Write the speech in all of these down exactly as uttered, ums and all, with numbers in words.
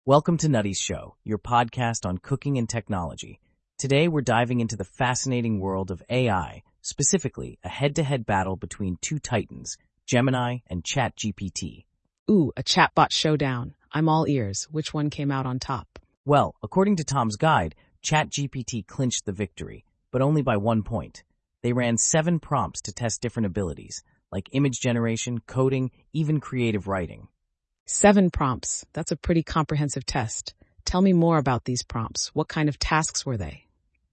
Welcome to Nutty's Show, your podcast on cooking and technology. Today we're diving into the fascinating world of A I, specifically a head-to-head battle between two titans, Gemini and ChatGPT. Ooh, a chatbot showdown. I'm all ears. Which one came out on top? Well, according to Tom's Guide, ChatGPT clinched the victory, but only by one point. They ran seven prompts to test different abilities, like image generation, coding, even creative writing. Seven prompts. That's a pretty comprehensive test. Tell me more about these prompts. What kind of tasks were they?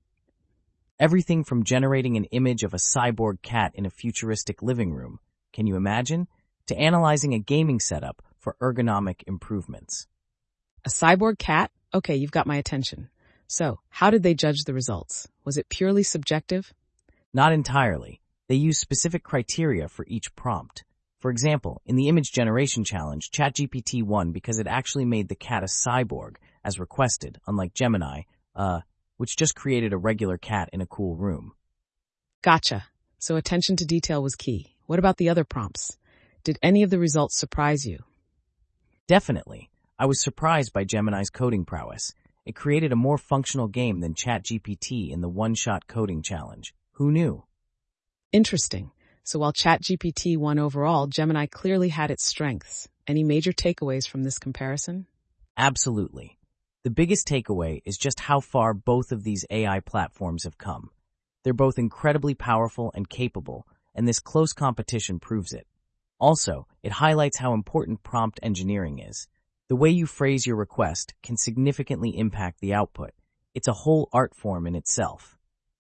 Everything from generating an image of a cyborg cat in a futuristic living room, can you imagine, to analyzing a gaming setup for ergonomic improvements. A cyborg cat? Okay, you've got my attention. So, how did they judge the results? Was it purely subjective? Not entirely. They used specific criteria for each prompt. For example, in the image generation challenge, ChatGPT won because it actually made the cat a cyborg, as requested, unlike Gemini, uh, which just created a regular cat in a cool room. Gotcha. So attention to detail was key. What about the other prompts? Did any of the results surprise you? Definitely. I was surprised by Gemini's coding prowess. It created a more functional game than ChatGPT in the one-shot coding challenge. Who knew? Interesting. So while ChatGPT won overall, Gemini clearly had its strengths. Any major takeaways from this comparison? Absolutely. The biggest takeaway is just how far both of these A I platforms have come. They're both incredibly powerful and capable, and this close competition proves it. Also, it highlights how important prompt engineering is. The way you phrase your request can significantly impact the output. It's a whole art form in itself.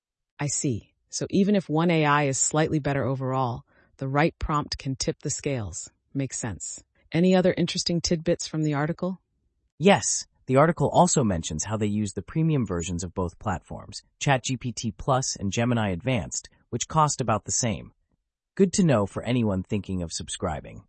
I see. So even if one A I is slightly better overall, the right prompt can tip the scales. Makes sense. Any other interesting tidbits from the article? Yes, the article also mentions how they use the premium versions of both platforms, ChatGPT Plus and Gemini Advanced, which cost about the same. Good to know for anyone thinking of subscribing.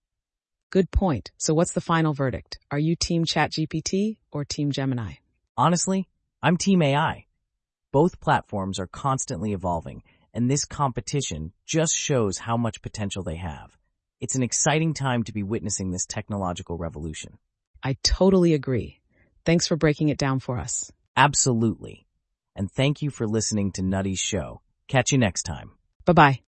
Good point. So what's the final verdict? Are you Team ChatGPT or Team Gemini? Honestly, I'm Team A I. Both platforms are constantly evolving, and this competition just shows how much potential they have. It's an exciting time to be witnessing this technological revolution. I totally agree. Thanks for breaking it down for us. Absolutely. And thank you for listening to Nutty's Show. Catch you next time. Bye-bye.